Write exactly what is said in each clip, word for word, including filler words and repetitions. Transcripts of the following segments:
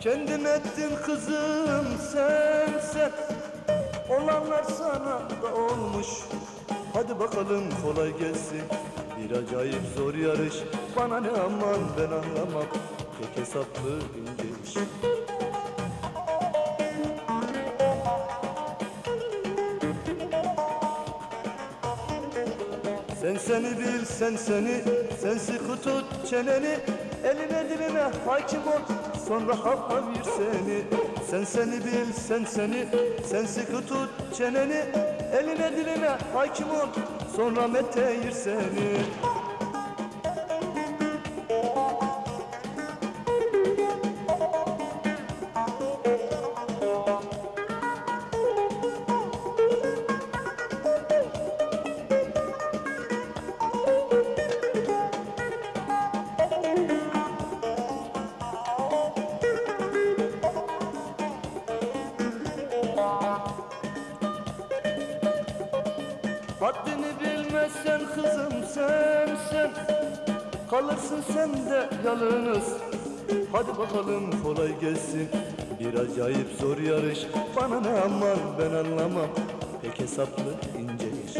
Kendin ettin kızım sen sen, olanlar sana da olmuş. Hadi bakalım kolay gelsin, bir acayip zor yarış. Bana ne aman ben anlamam, tek hesaplı ince iş. Sen seni bil sen seni, sen sıkı tut çeneni. Eline diline hakim ol, sonra hav hav yer seni. Sen seni bil sen seni, sen sıkı tut çeneni. Eline diline hakim ol, sonra mete yer seni. Haddini bilmezsen kızım sen sen, kalırsın sen de yalnız. Hadi bakalım kolay gelsin, bir acayip zor yarış. Bana ne aman ben anlamam, pek hesaplı ince iş.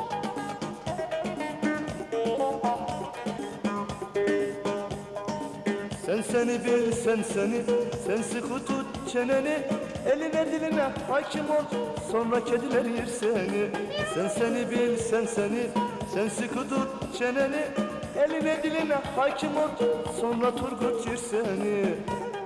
Sen seni bil sen seni, sen sıkı tut çeneni. Eline diline hakim ol, sonra kediler yer seni. Sen seni bil sen seni, sen sıkı tut çeneni. Eline diline hakim ol, sonra Turgut yer seni.